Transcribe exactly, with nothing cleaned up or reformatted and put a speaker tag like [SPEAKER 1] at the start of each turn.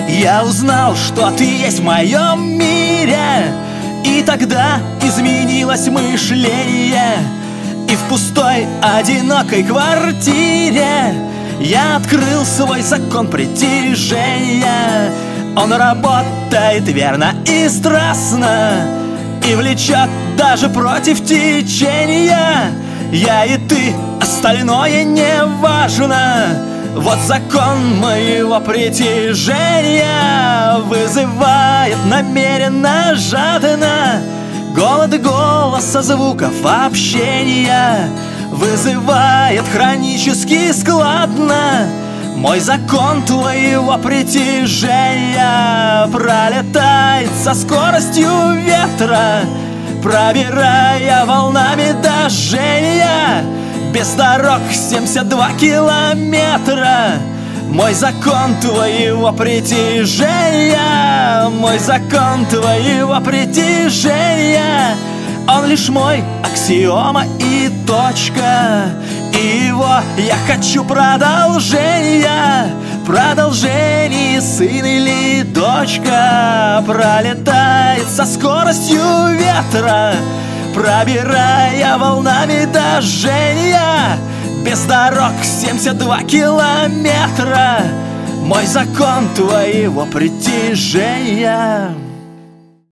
[SPEAKER 1] Я узнал, что ты есть в моем мире, и тогда изменилось мышление. И в пустой, одинокой квартире я открыл свой закон притяжения. Он работает верно и страстно, и влечет даже против течения. Я и ты, остальное не важно. Вот закон моего притяжения вызывает намеренно, жадно голод голоса, звуков общения, вызывает хронически складно. Мой закон твоего притяжения пролетает со скоростью ветра, пробирая волнами дождения. Без дорог семьдесят два километра. Мой закон твоего притяжения, мой закон твоего притяжения, он лишь мой аксиома и точка. И его я хочу продолжения. Продолжение, сын или дочка, пролетает со скоростью ветра, пробирая волнами дождения. Без дорог семьдесят два километра. Мой закон твоего притяжения.